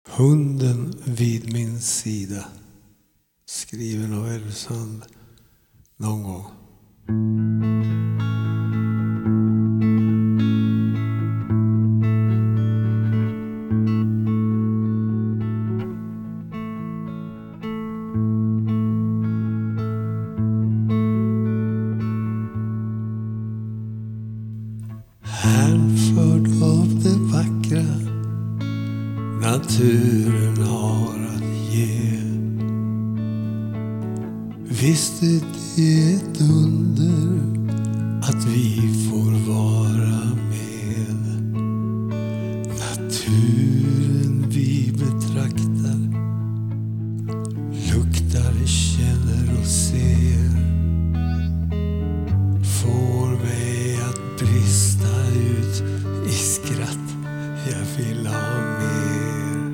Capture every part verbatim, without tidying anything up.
Hunden vid min sida, skriven av Elfsand någon gång. Hänförd av det vackra naturen har att ge. Visst är det ett under att vi får vara med. Naturen vi betraktar, luktar, känner och ser, får mig att brista ut i skratt. Jag vill ha mer.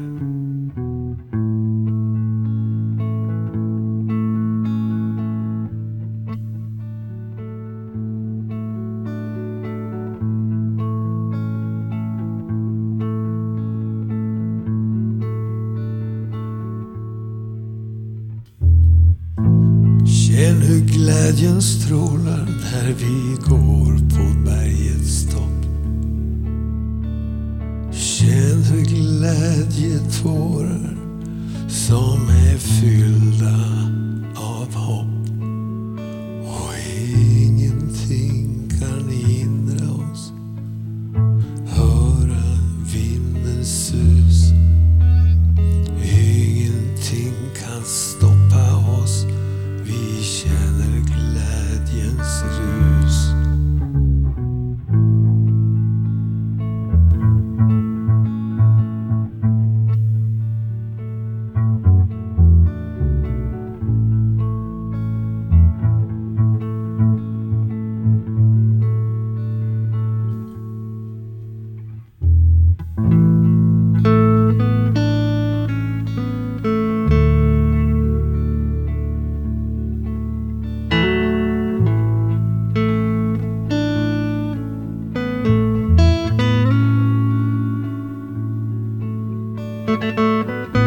Känn hur glädjen strålar när vi går på bergets topp. Känn hur glädjetårar som är fyllda av hopp. Och ingenting kan hindra oss. Höra vindens sus. Ingenting kan stoppa oss. Vi känner glädjens rus. Thank you.